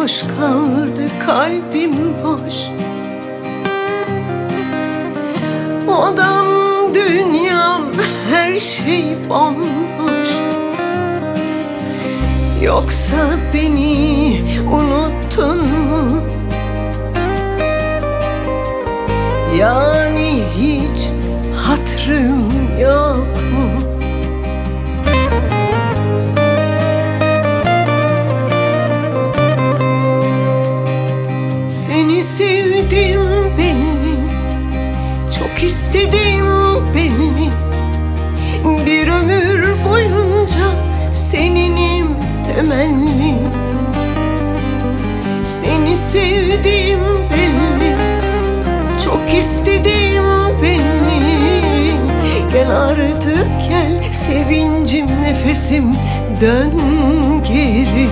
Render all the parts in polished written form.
boş kaldı, kalbim boş. Odam, dünyam, her şey bomboş. Yoksa beni unuttun mu? Yani hiç hatırım yok mu? Seni sevdim belli, çok istedim belli. Bir ömür boyunca seninim temenni. Seni sevdim belli, çok istedim belli. Gel artık gel, sevincim nefesim, dön geri.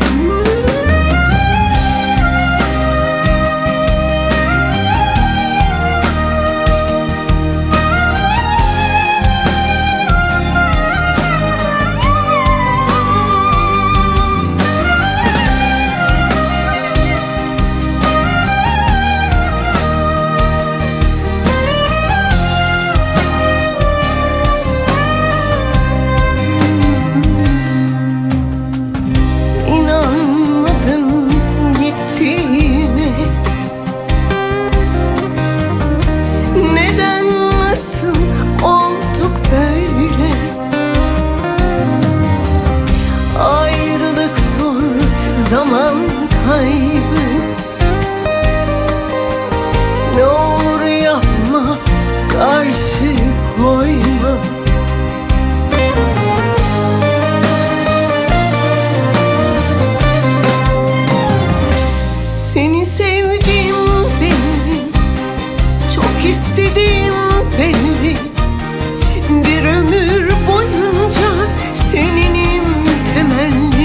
Zaman kaybı, ne olur yapma, karşı koyma. Seni sevdim belli, çok istedim belli. Bir ömür boyunca seninim temenni.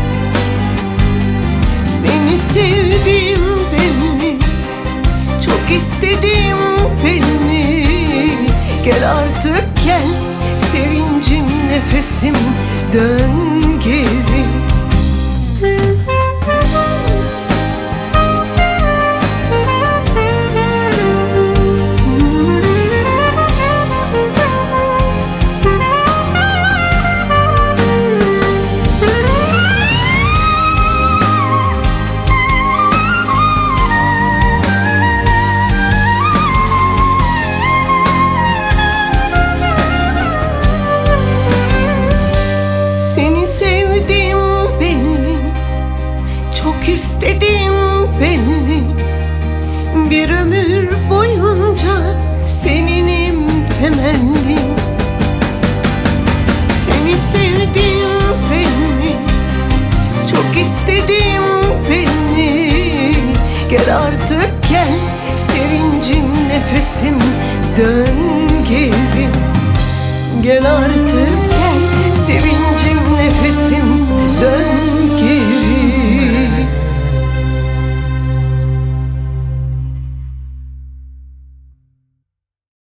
Seni sevdim belli, çok istedim belli. Gel artık gel, sevincim nefesim, dön geri. İstedim belli, bir ömür boyunca seninim temenni. Seni sevdim belli, çok istedim belli. Gel artık gel, sevincim nefesim, dön geri. Gel artık